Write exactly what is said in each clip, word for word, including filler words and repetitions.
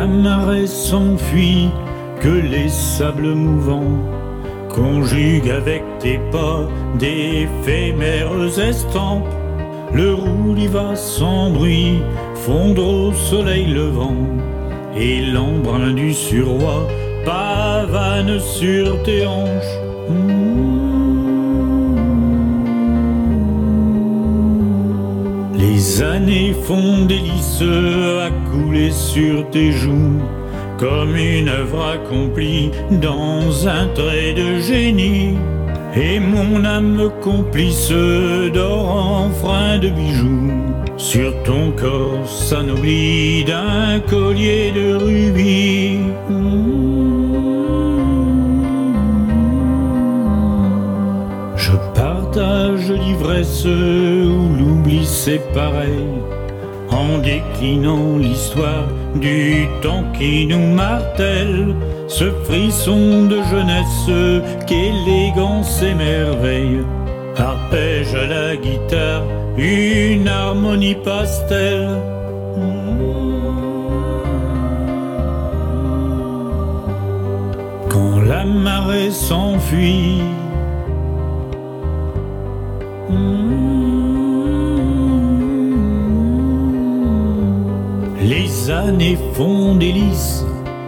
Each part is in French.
la marée s'enfuit, que les sables mouvants conjuguent avec tes pas d'éphémères estampes. Le roulis va sans bruit fondre au soleil levant, et l'embrun du suroît pavane sur tes hanches. Les années font délice à couler sur tes joues, comme une œuvre accomplie dans un trait de génie. Et mon âme complice dort en frein de bijoux, sur ton corps s'anoblit d'un collier de rubis. Je partage l'ivresse où l'oubli c'est pareil, en déclinant l'histoire du temps qui nous martèle, ce frisson de jeunesse qu'élégance émerveille. Arpège à la guitare une harmonie pastel. Quand la marée s'enfuit, les années font délice.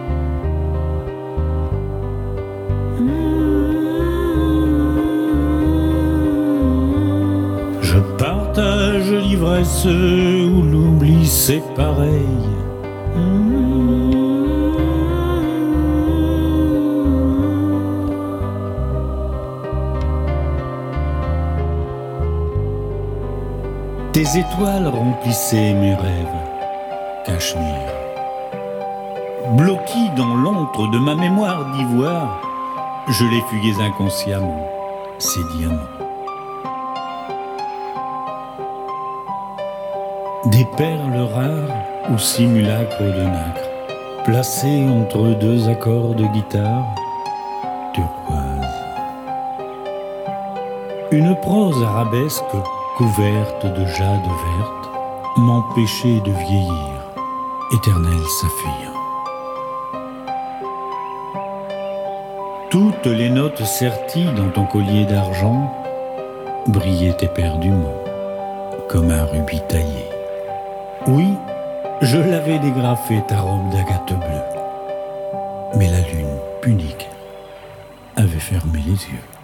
Je partage l'ivresse où l'oubli c'est pareil. Tes étoiles remplissaient mes rêves, Cachemire. Bloquis dans l'antre de ma mémoire d'ivoire, je les fuguais inconsciemment, ces diamants. Des perles rares ou simulacres de nacre, placés entre deux accords de guitare turquoise. Une prose arabesque couverte de jade verte m'empêchait de vieillir, éternel saphir. Toutes les notes serties dans ton collier d'argent brillaient éperdument, comme un rubis taillé. Oui, je l'avais dégrafé ta robe d'agate bleue, mais la lune punique avait fermé les yeux.